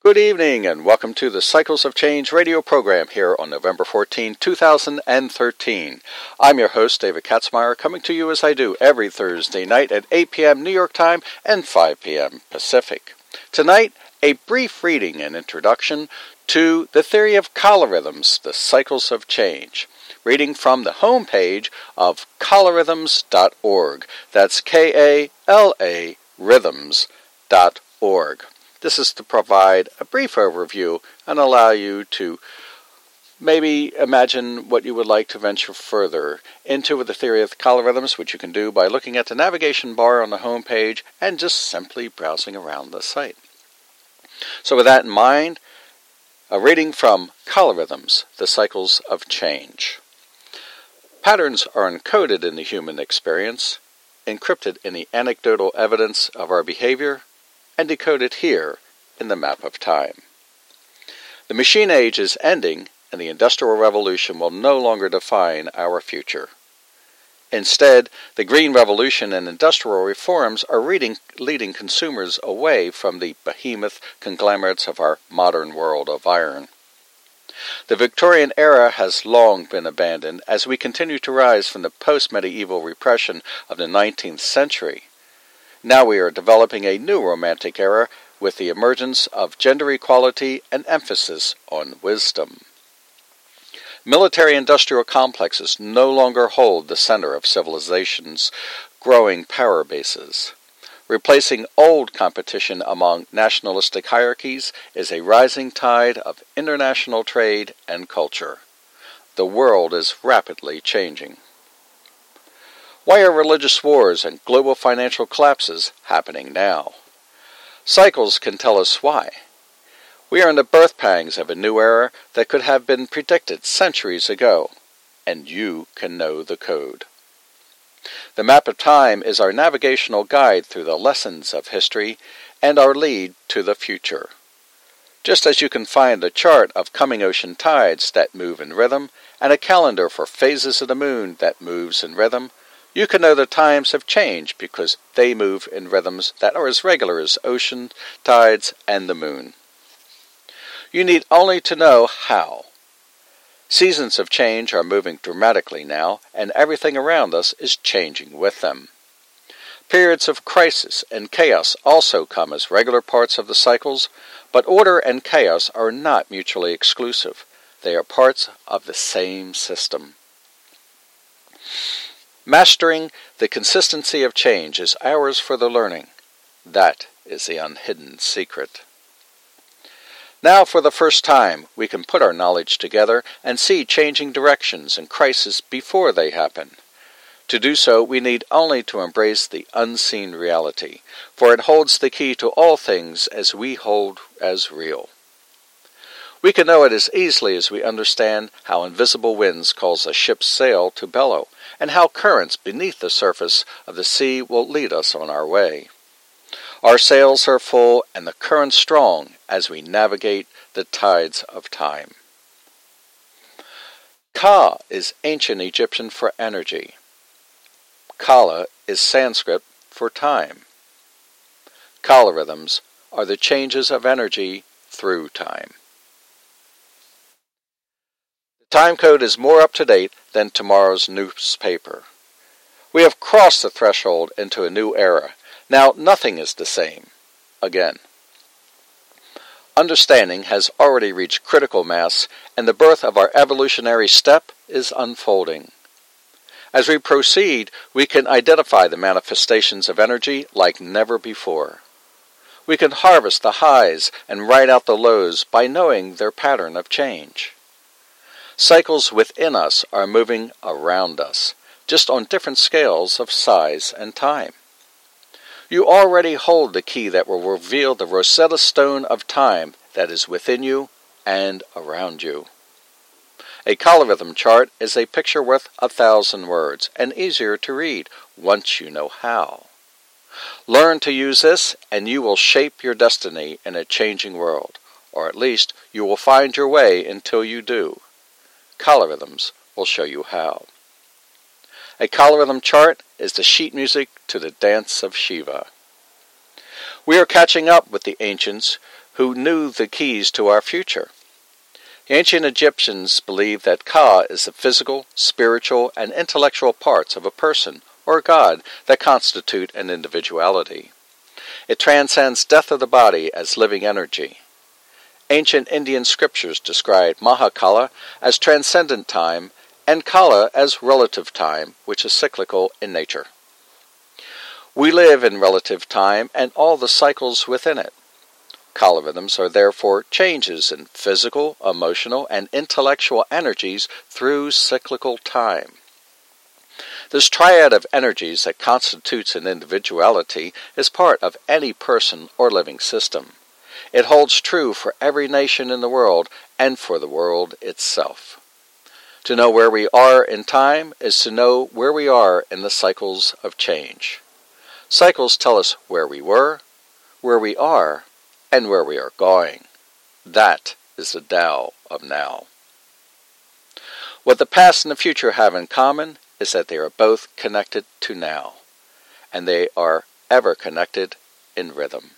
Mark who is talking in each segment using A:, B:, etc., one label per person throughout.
A: Good evening and welcome to the Cycles of Change radio program here on November 14, 2013. I'm your host, David Katzmeyer, coming to you as I do every Thursday night at 8 p.m. New York time and 5 p.m. Pacific. Tonight, a brief reading and introduction to the theory of Kalarhythms, the Cycles of Change. Reading from the homepage of kalarhythms.org. That's K-A-L-A rhythms.org. This is to provide a brief overview and allow you to maybe imagine what you would like to venture further into with the theory of Kalarhythms, which you can do by looking at the navigation bar on the home page and just simply browsing around the site. So with that in mind, a reading from Kalarhythms, the Cycles of Change. Patterns are encoded in the human experience, encrypted in the anecdotal evidence of our behavior, and decoded here in the map of time. The machine age is ending, and the Industrial Revolution will no longer define our future. Instead, the Green Revolution and industrial reforms are leading consumers away from the behemoth conglomerates of our modern world of iron. The Victorian era has long been abandoned as we continue to rise from the post-medieval repression of the 19th century. Now we are developing a new romantic era with the emergence of gender equality and emphasis on wisdom. Military-industrial complexes no longer hold the center of civilization's growing power bases. Replacing old competition among nationalistic hierarchies is a rising tide of international trade and culture. The world is rapidly changing. Why are religious wars and global financial collapses happening now? Cycles can tell us why. We are in the birth pangs of a new era that could have been predicted centuries ago, and you can know the code. The map of time is our navigational guide through the lessons of history and our lead to the future. Just as you can find a chart of coming ocean tides that move in rhythm and a calendar for phases of the moon that moves in rhythm, you can know the times have changed because they move in rhythms that are as regular as ocean tides and the moon. You need only to know how. Seasons of change are moving dramatically now, and everything around us is changing with them. Periods of crisis and chaos also come as regular parts of the cycles, but order and chaos are not mutually exclusive. They are parts of the same system. Mastering the consistency of change is ours for the learning. That is the unhidden secret. Now, for the first time, we can put our knowledge together and see changing directions and crises before they happen. To do so, we need only to embrace the unseen reality, for it holds the key to all things as we hold as real. We can know it as easily as we understand how invisible winds cause a ship's sail to bellow, and how currents beneath the surface of the sea will lead us on our way. Our sails are full and the current strong as we navigate the tides of time. Ka is ancient Egyptian for energy. Kala is Sanskrit for time. Kalarhythms are the changes of energy through time. The time code is more up to date than tomorrow's newspaper. We have crossed the threshold into a new era. Now nothing is the same again. Understanding has already reached critical mass, and the birth of our evolutionary step is unfolding. As we proceed, we can identify the manifestations of energy like never before. We can harvest the highs and ride out the lows by knowing their pattern of change. Cycles within us are moving around us, just on different scales of size and time. You already hold the key that will reveal the Rosetta Stone of time that is within you and around you. A Kalarhythm chart is a picture worth 1,000 words, and easier to read once you know how. Learn to use this, and you will shape your destiny in a changing world, or at least you will find your way until you do. Kalarhythms will show you how. A Kalarhythm chart is the sheet music to the dance of Shiva. We are catching up with the ancients who knew the keys to our future. The ancient Egyptians believed that Ka is the physical, spiritual, and intellectual parts of a person or god that constitute an individuality. It transcends death of the body as living energy. Ancient Indian scriptures describe Mahakala as transcendent time and Kala as relative time, which is cyclical in nature. We live in relative time and all the cycles within it. Kala rhythms are therefore changes in physical, emotional, and intellectual energies through cyclical time. This triad of energies that constitutes an individuality is part of any person or living system. It holds true for every nation in the world and for the world itself. To know where we are in time is to know where we are in the cycles of change. Cycles tell us where we were, where we are, and where we are going. That is the Tao of now. What the past and the future have in common is that they are both connected to now, and they are ever connected in rhythm.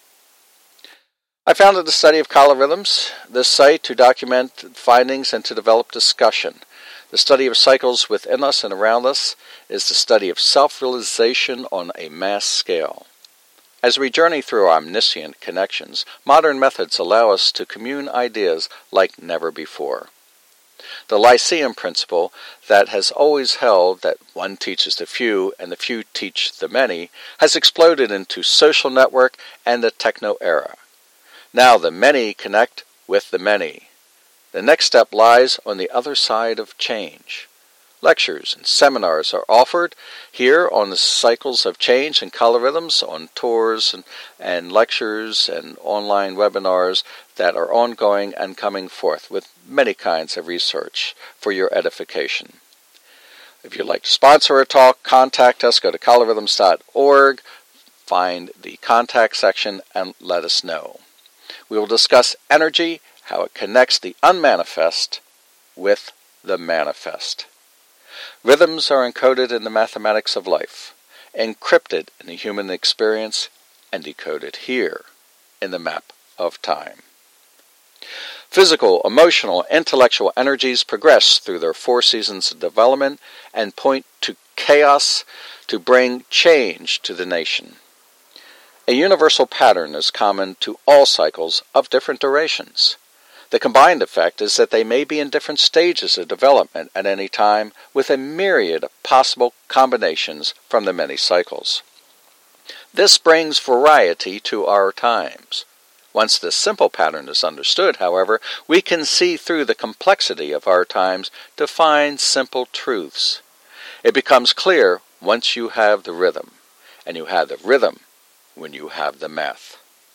A: I founded the study of Kala rhythms, this site to document findings and to develop discussion. The study of cycles within us and around us is the study of self-realization on a mass scale. As we journey through omniscient connections, modern methods allow us to commune ideas like never before. The Lyceum principle that has always held that one teaches the few and the few teach the many has exploded into social network and the techno era. Now the many connect with the many. The next step lies on the other side of change. Lectures and seminars are offered here on the cycles of change and Kala rhythms, on tours and lectures and online webinars that are ongoing and coming forth with many kinds of research for your edification. If you'd like to sponsor a talk, contact us. Go to kalarhythms.org, find the contact section, and let us know. We will discuss energy, how it connects the unmanifest with the manifest. Rhythms are encoded in the mathematics of life, encrypted in the human experience, and decoded here in the map of time. Physical, emotional, intellectual energies progress through their 4 seasons of development and point to chaos to bring change to the nation. A universal pattern is common to all cycles of different durations. The combined effect is that they may be in different stages of development at any time with a myriad of possible combinations from the many cycles. This brings variety to our times. Once this simple pattern is understood, however, we can see through the complexity of our times to find simple truths. It becomes clear once you have the rhythm, and you have the rhythm when you have the math.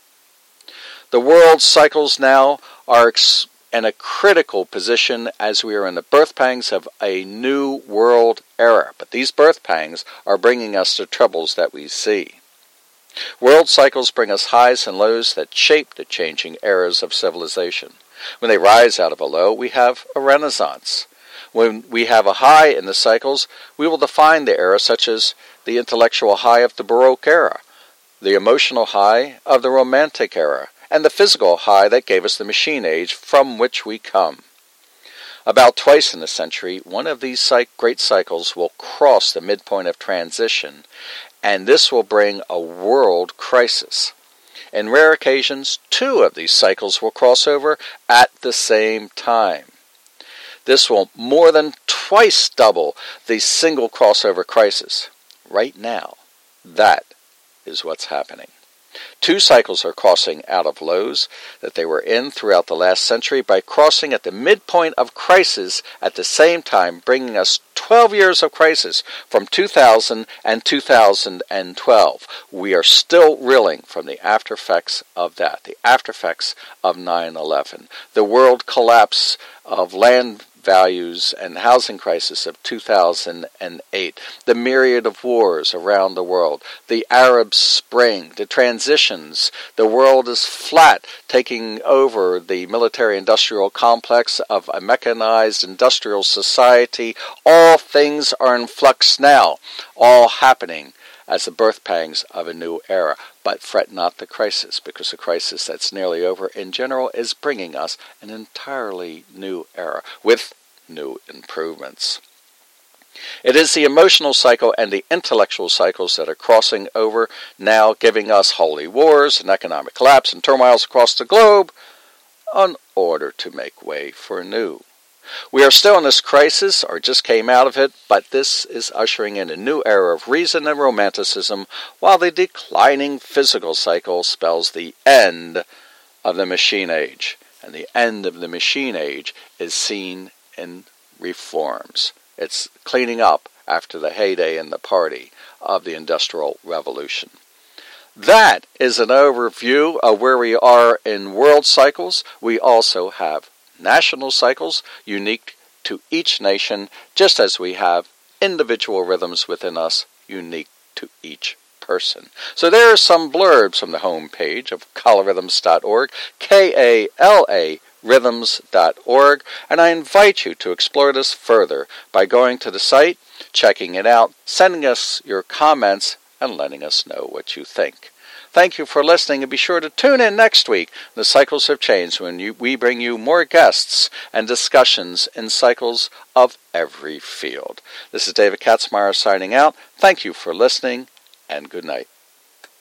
A: The world's cycles now are in a critical position as we are in the birth pangs of a new world era. But these birth pangs are bringing us the troubles that we see. World cycles bring us highs and lows that shape the changing eras of civilization. When they rise out of a low, we have a renaissance. When we have a high in the cycles, we will define the era such as the intellectual high of the Baroque era, the emotional high of the Romantic era, and the physical high that gave us the machine age from which we come. About twice in a century, one of these great cycles will cross the midpoint of transition, and this will bring a world crisis. In rare occasions, 2 of these cycles will cross over at the same time. This will more than twice double the single crossover crisis. Right now, that is what's happening. 2 cycles are crossing out of lows that they were in throughout the last century by crossing at the midpoint of crisis at the same time, bringing us 12 years of crisis from 2000 and 2012. We are still reeling from the after effects of that, the after effects of 9/11, the world collapse of land values and housing crisis of 2008, the myriad of wars around the world, the Arab Spring, the transitions, the world is flat, taking over the military-industrial complex of a mechanized industrial society. All things are in flux now, all happening as the birth pangs of a new era. But fret not the crisis, because the crisis that's nearly over in general is bringing us an entirely new era with new improvements. It is the emotional cycle and the intellectual cycles that are crossing over now, giving us holy wars and economic collapse and turmoils across the globe in order to make way for new. We are still in this crisis, or just came out of it, but this is ushering in a new era of reason and romanticism, while the declining physical cycle spells the end of the machine age. And the end of the machine age is seen in reforms. It's cleaning up after the heyday and the party of the Industrial Revolution. That is an overview of where we are in world cycles. We also have national cycles unique to each nation, just as we have individual rhythms within us unique to each person. So there are some blurbs from the home page of KalaRhythms.org, K-A-L-A rhythms.org, and I invite you to explore this further by going to the site, checking it out, sending us your comments, and letting us know what you think. Thank you for listening, and be sure to tune in next week. The cycles have changed when we bring you more guests and discussions in cycles of every field. This is David Katzmeyer signing out. Thank you for listening, and good night.